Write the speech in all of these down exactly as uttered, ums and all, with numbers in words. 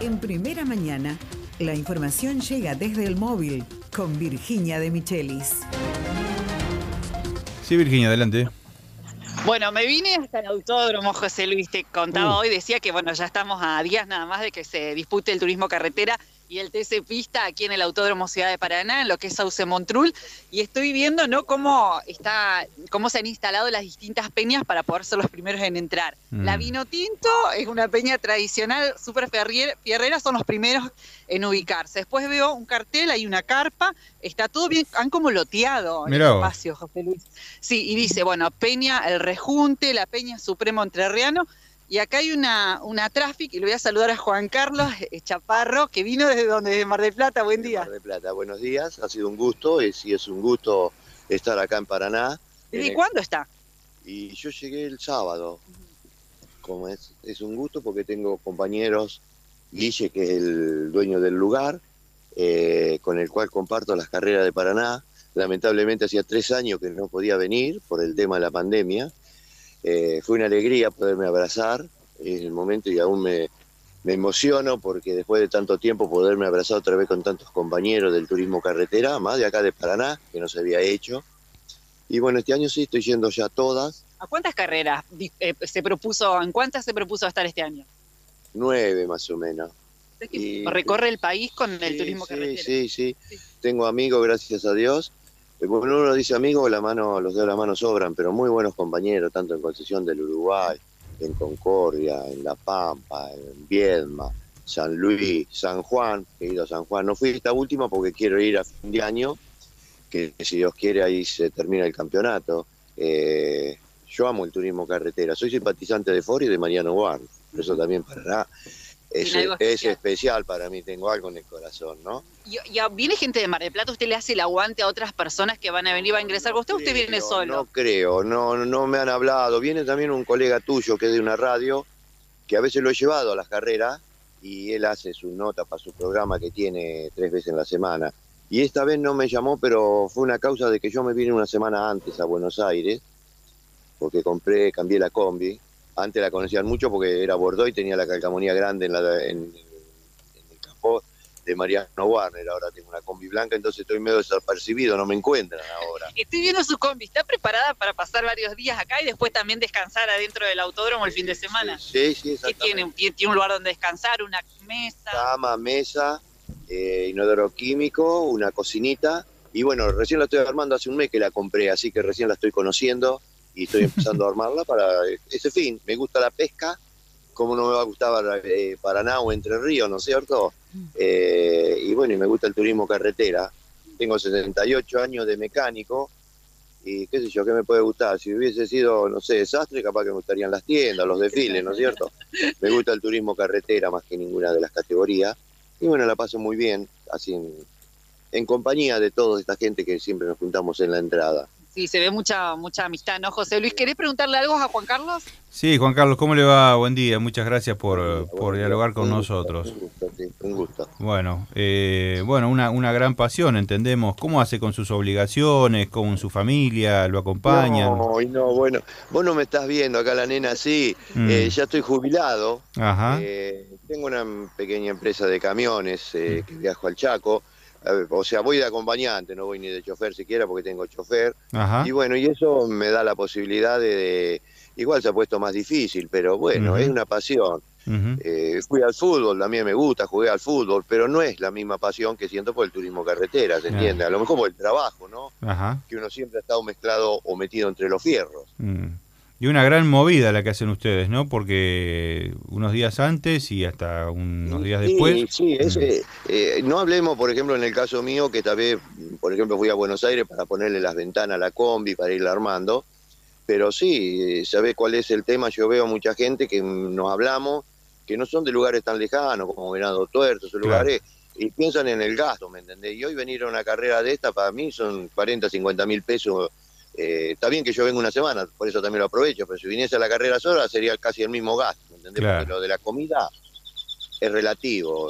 En Primera Mañana, la información llega desde el móvil con Virginia de Michelis. Sí, Virginia, adelante. Bueno, me vine hasta el autódromo, José Luis, te contaba Uh. hoy, decía que bueno, ya estamos a días nada más de que se dispute el turismo carretera y el T C Pista aquí en el Autódromo Ciudad de Paraná, en lo que es Sauce Montrul, y estoy viendo, ¿no?, cómo está, cómo se han instalado las distintas peñas para poder ser los primeros en entrar. Mm. La Vinotinto es una peña tradicional, súper fierrera, son los primeros en ubicarse. Después veo un cartel, hay una carpa, está todo bien, han como loteado el espacio, José Luis. Sí, y dice, bueno, Peña El Rejunte, la Peña Supremo Entrerriano. Y acá hay una, una traffic, y le voy a saludar a Juan Carlos Chaparro, que vino desde donde, de Mar del Plata. Buen día. Mar del Plata, buenos días, ha sido un gusto, y sí es un gusto estar acá en Paraná. ¿Y cuándo está? Y yo llegué el sábado, como es, es un gusto porque tengo compañeros, Guille, que es el dueño del lugar, eh, con el cual comparto las carreras de Paraná. Lamentablemente hacía tres años que no podía venir por el tema de la pandemia. Eh, fue una alegría poderme abrazar en el momento y aún me, me emociono porque después de tanto tiempo poderme abrazar otra vez con tantos compañeros del turismo carretera, más de acá de Paraná, que no se había hecho. Y bueno, este año sí estoy yendo ya a todas. ¿A cuántas carreras eh, se propuso, en cuántas se propuso estar este año? Nueve más o menos. ¿Es que y, recorre el país con el sí, turismo sí, carretera? Sí, sí, sí. Tengo amigos, gracias a Dios. Bueno, uno dice amigos, la mano, los dedos de la mano sobran, pero muy buenos compañeros, tanto en Concesión del Uruguay, en Concordia, en La Pampa, en Viedma, San Luis, San Juan, que he ido a San Juan. No fui esta última porque quiero ir a fin de año, que si Dios quiere ahí se termina el campeonato. Eh, yo amo el turismo carretera, soy simpatizante de Ford y de Mariano Guarn, por eso también Paraná es, es especial para mí, tengo algo en el corazón, ¿no? Y, y viene gente de Mar del Plata, ¿usted le hace el aguante a otras personas que van a venir, va a ingresar con usted o usted creo, viene solo? No creo, no, no me han hablado. Viene también un colega tuyo que es de una radio, que a veces lo he llevado a las carreras y él hace su nota para su programa que tiene tres veces en la semana. Y esta vez no me llamó, pero fue una causa de que yo me vine una semana antes a Buenos Aires, porque compré, cambié la combi. Antes la conocían mucho porque era Bordeaux y tenía la calcamonía grande en, la, en, en el capó de Mariano Warner. Ahora tengo una combi blanca, entonces estoy medio desapercibido, no me encuentran ahora. Estoy viendo su combi, ¿está preparada para pasar varios días acá y después también descansar adentro del autódromo el fin de semana? Sí, sí, exactamente. ¿Qué tiene? ¿Tiene un lugar donde descansar, una mesa? Cama, mesa, eh, inodoro químico, una cocinita. Y bueno, recién la estoy armando, hace un mes que la compré, así que recién la estoy conociendo y estoy empezando a armarla para ese fin. Me gusta la pesca, como no me va a gustar eh, Paraná o Entre Ríos, ¿no es cierto? Eh, y bueno, y me gusta el turismo carretera. Tengo setenta y ocho años de mecánico y qué sé yo, ¿qué me puede gustar? Si hubiese sido, no sé, desastre, capaz que me gustarían las tiendas, los desfiles, ¿no es cierto? Me gusta el turismo carretera más que ninguna de las categorías. Y bueno, la paso muy bien, así en, en compañía de toda esta gente que siempre nos juntamos en la entrada. Sí, se ve mucha mucha amistad, ¿no, José Luis? ¿Querés preguntarle algo a Juan Carlos? Sí, Juan Carlos, ¿cómo le va? Buen día, muchas gracias por, sí, por bueno, dialogar con un nosotros. Un gusto, sí, un gusto. Bueno, eh, bueno una, una gran pasión, entendemos. ¿Cómo hace con sus obligaciones, con su familia? ¿Lo acompañan? No, no, bueno, vos no me estás viendo acá la nena así, mm. eh, ya estoy jubilado. Ajá. Eh, tengo una pequeña empresa de camiones eh, que viajo al Chaco. O sea, voy de acompañante, no voy ni de chofer siquiera porque tengo chofer. Ajá. Y bueno, y eso me da la posibilidad de, de... Igual se ha puesto más difícil, pero bueno, uh-huh. es una pasión. Uh-huh. eh, fui al fútbol, también me gusta, jugué al fútbol, pero no es la misma pasión que siento por el turismo carretera, ¿se entiende? Uh-huh. A lo mejor por el trabajo, ¿no? Uh-huh. Que uno siempre ha estado mezclado o metido entre los fierros. Uh-huh. Y una gran movida la que hacen ustedes, ¿no? Porque unos días antes y hasta unos días sí, después... Sí, es, eh, eh, no hablemos, por ejemplo, en el caso mío, que tal vez, por ejemplo, fui a Buenos Aires para ponerle las ventanas a la combi, para irla armando, pero sí, ¿sabés cuál es el tema? Yo veo mucha gente que nos hablamos, que no son de lugares tan lejanos, como Venado Tuerto, esos claro. lugares, y piensan en el gasto, ¿me entendés? Y hoy venir a una carrera de esta, para mí, son cuarenta, cincuenta mil pesos. Eh, está bien que yo vengo una semana, por eso también lo aprovecho, pero si viniese a la carrera sola sería casi el mismo gasto, ¿entendés? Claro. Porque lo de la comida es relativo.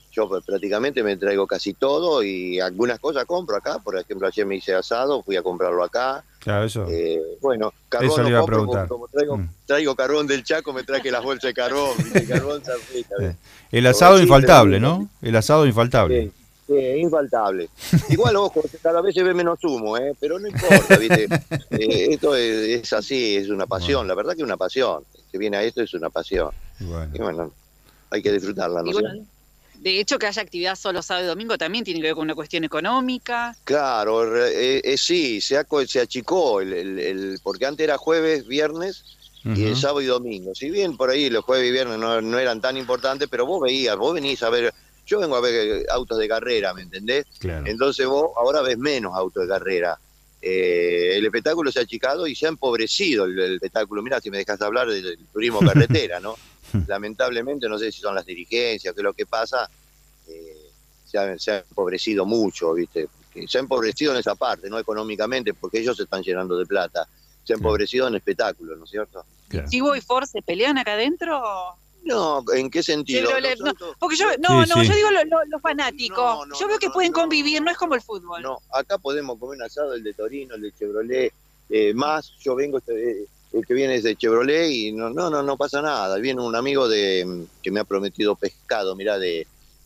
yo pues, prácticamente me traigo casi todo y algunas cosas compro acá. Por ejemplo, ayer me hice asado, fui a comprarlo acá. Claro, eso. Eh, bueno, carbón Eso le no iba a compro, preguntar. como traigo, Mm. traigo carbón del Chaco, me traje las bolsas de carbón, ¿viste? Carbón se aplica, ¿ves? El asado Sí, infaltable, pero- ¿no? El asado infaltable. Sí, sí, infaltable. Igual, ojo, cada vez se ve menos humo, ¿eh? Pero no importa, ¿viste? Eh, esto es, es así, es una pasión, Bueno. la verdad que es una pasión. Que viene a esto es una pasión. Bueno. Y bueno, hay que disfrutarla, ¿no? Y bueno, de hecho, que haya actividad solo sábado y domingo también tiene que ver con una cuestión económica. Claro, eh, eh, sí, se, aco- se achicó, el, el- el- porque antes era jueves, viernes y el Ujú. sábado y domingo. Si bien por ahí los jueves y viernes no, no eran tan importantes, pero vos veías, vos venís a ver, yo vengo a ver eh, autos de carrera, ¿me entendés? Claro. Entonces vos ahora ves menos autos de carrera. Eh, el espectáculo se ha achicado y se ha empobrecido el, el espectáculo. Mirá, si me dejas hablar del, del turismo carretera, ¿no? Lamentablemente, no sé si son las dirigencias, qué es lo que pasa, eh, se, ha, se ha empobrecido mucho, ¿viste? Que se ha empobrecido en esa parte, no económicamente, porque ellos se están llenando de plata. Se ha empobrecido en espectáculo, ¿no es cierto? Claro. ¿Chivo y Ford se pelean acá adentro? No, ¿en qué sentido? Chevrolet, Los autos- Porque yo, no, Sí, no, sí. yo digo lo, lo- los fanáticos. No, no, yo veo no, que no, pueden no, convivir, no es como el fútbol. No, acá podemos comer un asado, el de Torino, el de Chevrolet, eh, más, yo vengo, este, eh, el que viene es de Chevrolet y no, no, no, no pasa nada. Viene un amigo de que me ha prometido pescado, mirá, de,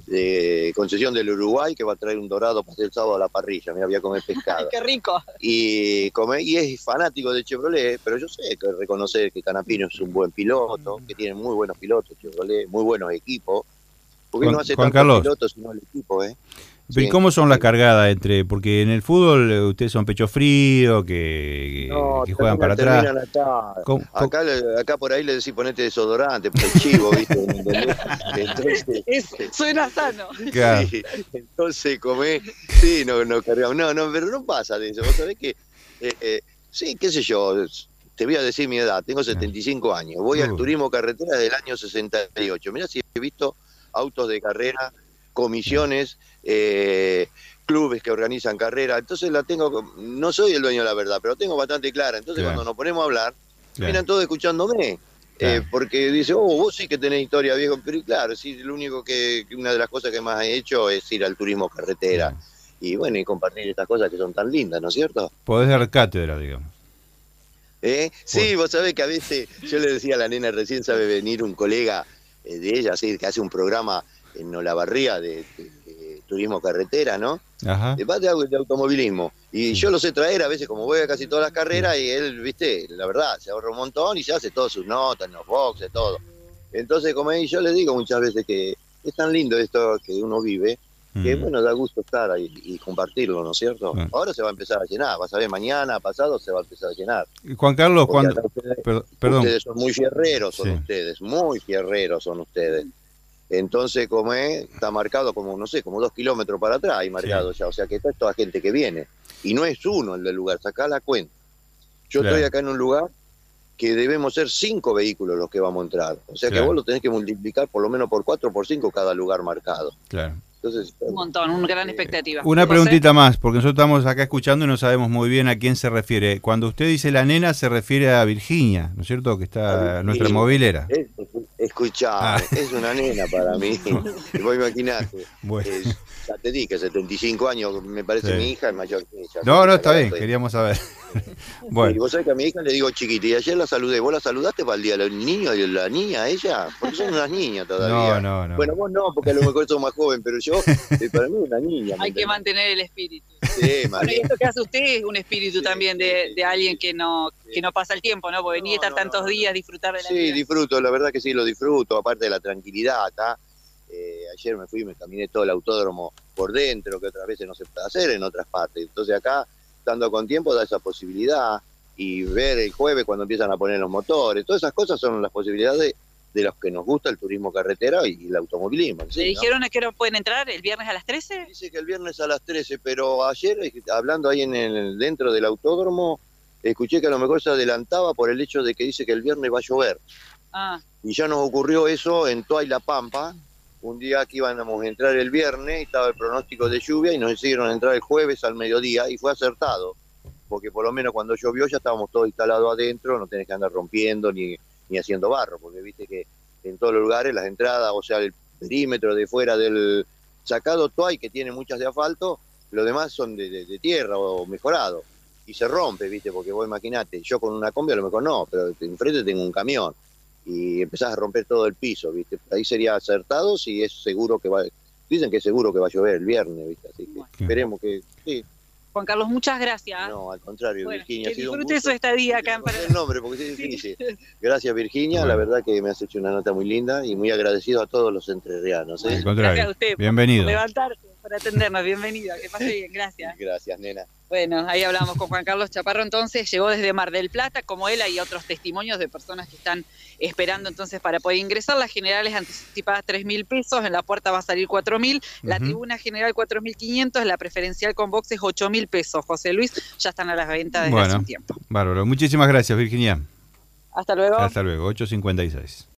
de Concesión del Uruguay, que va a traer un dorado para hacer el sábado a la parrilla, me voy a comer Ay, pescado. qué rico. Y, come, y es fanático de Chevrolet, pero yo sé que reconocer que Canapino es un buen piloto, que tiene muy buenos pilotos Chevrolet, muy buenos equipos, porque Juan- no hace Juan tantos Carlos. pilotos sino el equipo, ¿eh? Pero ¿y Sí. cómo son las cargadas entre? Porque en el fútbol eh, ustedes son pecho frío, que, No, que juegan para terminan- atrás. terminan acá. ¿Cómo- cómo- Acá, le- acá por ahí le decís ponete desodorante, porque es chivo, ¿viste? ¿Me entendés? Entonces, Es, suena sano. Claro. sí, entonces comé, sí, no, no cargamos. No, no, pero no pasa de eso. Vos sabés que, eh, eh, sí, qué sé yo, te voy a decir mi edad, tengo setenta y cinco años, voy al Uh. turismo carretera del año sesenta y ocho. Mirá si he visto autos de carrera, comisiones, eh, clubes que organizan carreras, entonces la tengo, no soy el dueño de la verdad, pero tengo bastante clara. Entonces Claro. cuando nos ponemos a hablar, Claro. terminan todos escuchándome. Claro. Eh, porque dice, oh, vos sí que tenés historia, viejo. Pero y claro, sí, lo único que, que una de las cosas que más he hecho es ir al turismo carretera. Claro. Y bueno, y compartir estas cosas que son tan lindas, ¿no es cierto? Podés dar cátedra, digamos. ¿Eh? Sí, vos sabés que a veces, yo le decía a la nena, recién sabe venir un colega eh, de ella, así, que hace un programa en Olavarría de, de- de turismo carretera, ¿no? Ajá. De, de, au- de automovilismo. Y yo lo sé traer a veces, como voy a casi todas las carreras, y él, viste, la verdad, se ahorra un montón y se hace todas sus notas en los boxes, todo. Entonces, como ahí yo le digo muchas veces que es tan lindo esto que uno vive, que Mm. bueno, da gusto estar ahí y compartirlo, ¿no es cierto? Bueno. Ahora se va a empezar a llenar, vas a ver, mañana, pasado, se va a empezar a llenar. Juan Carlos, Porque cuando... acá ustedes, per- Perdón. ustedes son muy fierreros, son Sí. ustedes, muy fierreros son ustedes. Entonces, como es, está marcado como, no sé, como dos kilómetros para atrás y marcado ya. O sea que está toda gente que viene. Y no es uno el del lugar, sacá la cuenta. Yo Claro. estoy acá en un lugar que debemos ser cinco vehículos los que vamos a entrar. O sea Claro. que vos lo tenés que multiplicar por lo menos por cuatro o por cinco cada lugar marcado. Claro. Entonces, Un montón, una gran Eh, expectativa. Una José. preguntita más, porque nosotros estamos acá escuchando y no sabemos muy bien a quién se refiere. Cuando usted dice la nena, se refiere a Virginia, ¿no es cierto? Que A está Virginia. nuestra movilera. Es, escuchá, Ah. es una nena para mí. Vos imaginate. Bueno. Es- ya te dije, setenta y cinco años, me parece Sí. mi hija es mayor que ella. No, no, está Acá bien, estoy. queríamos saber. Y Bueno, vos sabés que a mi hija le digo chiquita, y ayer la saludé. ¿Vos la saludaste para el día del niño y la niña, ella? Porque son unas niñas todavía. no, no, no. Bueno, vos no, porque a lo mejor sos más joven, pero yo, eh, para mí es una niña. ¿me Hay que entendés? mantener el espíritu. Sí, Bueno, y María. esto que hace usted es un espíritu Sí, también de, de alguien que no, que no pasa el tiempo, ¿no? Porque venir y No, estar no, tantos no, días, disfrutar de la Sí, vida. disfruto, la verdad que sí, lo disfruto, aparte de la tranquilidad acá. Eh, ayer me fui, me caminé todo el autódromo por dentro, que otras veces no se puede hacer en otras partes. Entonces acá, estando con tiempo, da esa posibilidad. Y ver el jueves cuando empiezan a poner los motores, todas esas cosas son las posibilidades de, de los que nos gusta el turismo carretera y, y el automovilismo. en sí, ¿Le ¿no? dijeron a qué hora pueden entrar? ¿El viernes a las trece? Dice que el viernes a las trece, pero ayer, eh, hablando ahí en el, dentro del autódromo, escuché que a lo mejor se adelantaba por el hecho de que dice que el viernes va a llover. Ah, Y ya nos ocurrió eso en Toa y La Pampa, un día que íbamos a entrar el viernes y estaba el pronóstico de lluvia y nos hicieron entrar el jueves al mediodía y fue acertado, porque por lo menos cuando llovió ya estábamos todos instalados adentro, no tenés que andar rompiendo ni, ni haciendo barro, porque viste que en todos los lugares las entradas, o sea, el perímetro de fuera del sacado Toay, que tiene muchas de asfalto, los demás son de, de, de tierra o mejorado. Y se rompe, ¿viste? Porque vos imaginate, yo con una combi a lo mejor no, pero enfrente tengo un camión y empezás a romper todo el piso, ¿viste? Ahí sería acertado si es seguro que va, dicen que es seguro que va a llover el viernes, ¿viste? Así que bueno, esperemos que sí. Juan Carlos, muchas gracias. No, al contrario, bueno, Virginia. Que ha sido disfrute su estadía acá en Paraná. El nombre, porque es difícil. Gracias, Virginia. Bueno. La verdad que me has hecho una nota muy linda y muy agradecido a todos los entrerrianos. ¿eh? Al contrario. Gracias a usted. Bienvenido. Por levantarse, por atendernos. Bienvenido. Que pase bien. Gracias. Gracias, nena. Bueno, ahí hablamos con Juan Carlos Chaparro, entonces llegó desde Mar del Plata, como él hay otros testimonios de personas que están esperando entonces para poder ingresar. La general es anticipada tres mil pesos, en la puerta va a salir cuatro mil, la uh-huh. tribuna general cuatro mil quinientos, la preferencial con boxes ocho mil pesos. José Luis, ya están a la venta desde bueno, hace un tiempo. Bárbaro, muchísimas gracias, Virginia. Hasta luego. Hasta luego, ocho cincuenta y seis.